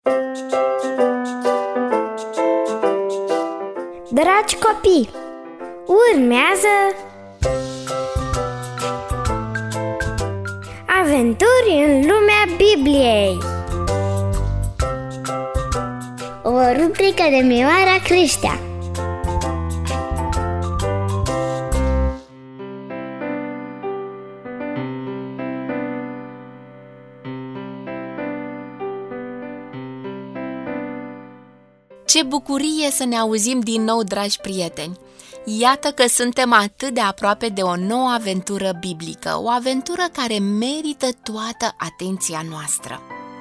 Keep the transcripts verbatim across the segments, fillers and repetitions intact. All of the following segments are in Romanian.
Dragi copii, urmează Aventuri în lumea Bibliei, o rubrică de Mioara Creștea. Ce bucurie să ne auzim din nou, dragi prieteni! Iată că suntem atât de aproape de o nouă aventură biblică, o aventură care merită toată atenția noastră.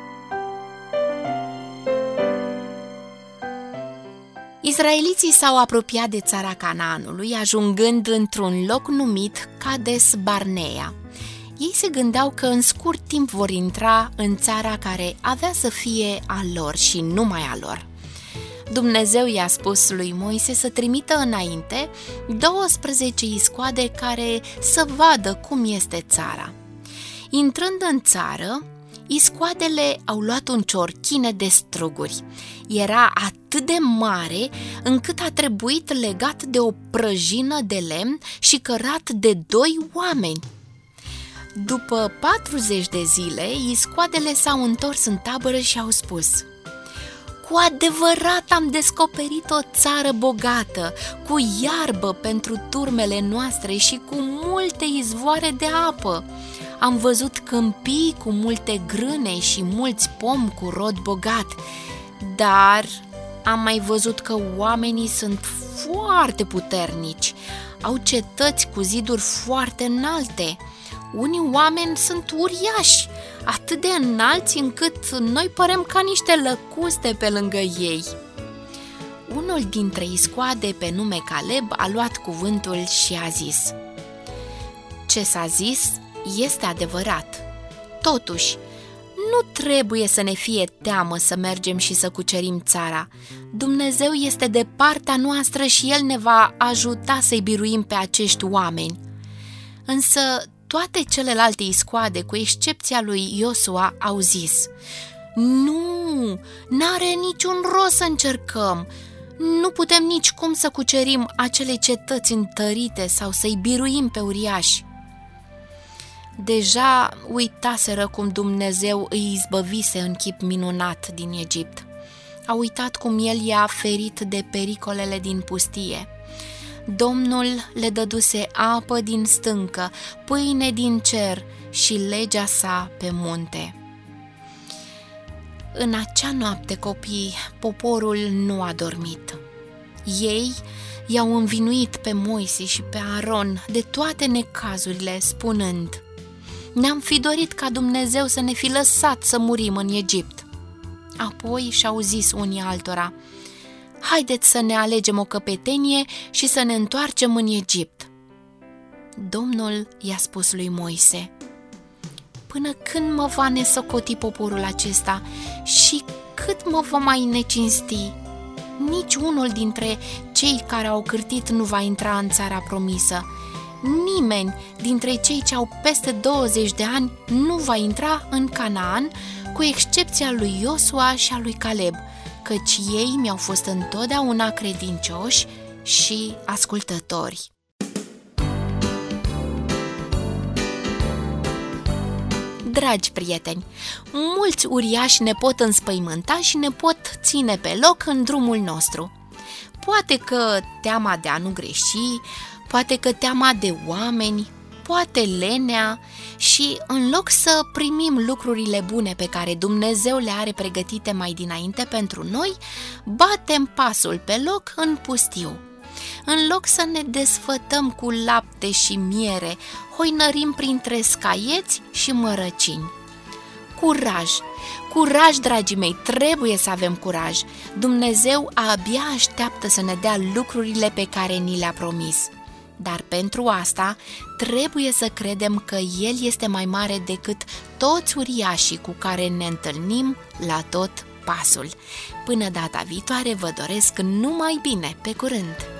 Israeliții s-au apropiat de țara Canaanului, ajungând într-un loc numit Cades Barnea. Ei se gândeau că în scurt timp vor intra în țara care avea să fie a lor și numai a lor. Dumnezeu i-a spus lui Moise să trimită înainte douăsprezece iscoade care să vadă cum este țara. Intrând în țară, iscoadele au luat un ciorchine de struguri. Era atât de mare încât a trebuit legat de o prăjină de lemn și cărat de doi oameni. După patruzeci de zile, iscoadele s-au întors în tabără și au spus: cu adevărat am descoperit o țară bogată, cu iarbă pentru turmele noastre și cu multe izvoare de apă. Am văzut câmpii cu multe grâne și mulți pomi cu rod bogat, dar am mai văzut că oamenii sunt foarte puternici, au cetăți cu ziduri foarte înalte. Unii oameni sunt uriași, atât de înalți încât noi părem ca niște lăcuste pe lângă ei. Unul dintre iscoade, pe nume Caleb, a luat cuvântul și a zis: ce s-a zis este adevărat. Totuși, nu trebuie să ne fie teamă să mergem și să cucerim țara. Dumnezeu este de partea noastră și El ne va ajuta să-i biruim pe acești oameni. Însă toate celelalte iscoade, cu excepția lui Iosua, au zis: nu, n-are niciun rost să încercăm. Nu putem nici cum să cucerim acele cetăți întărite sau să-i biruim pe uriași. Deja uitaseră cum Dumnezeu îi izbăvise în chip minunat din Egipt. Au uitat cum El i-a ferit de pericolele din pustie. Domnul le dăduse apă din stâncă, pâine din cer și legea sa pe munte. În acea noapte, copii, poporul nu a dormit. Ei i-au învinuit pe Moise și pe Aron de toate necazurile, spunând: ne-am fi dorit ca Dumnezeu să ne fi lăsat să murim în Egipt. Apoi și-au zis unii altora: haideți să ne alegem o căpetenie și să ne întoarcem în Egipt. Domnul i-a spus lui Moise: până când mă va nesocoti poporul acesta și cât mă va mai necinsti? Nici unul dintre cei care au cârtit nu va intra în țara promisă. Nimeni dintre cei ce au peste douăzeci de ani nu va intra în Canaan, cu excepția lui Iosua și a lui Caleb, căci ei mi-au fost întotdeauna credincioși și ascultători. Dragi prieteni, mulți uriași ne pot înspăimânta și ne pot ține pe loc în drumul nostru. Poate că teama de a nu greși, poate că teama de oameni, poate lenea și în loc să primim lucrurile bune pe care Dumnezeu le are pregătite mai dinainte pentru noi, batem pasul pe loc în pustiu. În loc să ne desfătăm cu lapte și miere, hoinărim printre scaieți și mărăcini. Curaj! Curaj, dragii mei, trebuie să avem curaj! Dumnezeu abia așteaptă să ne dea lucrurile pe care ni le-a promis. Dar pentru asta trebuie să credem că El este mai mare decât toți uriașii cu care ne întâlnim la tot pasul. Până data viitoare vă doresc numai bine, pe curând!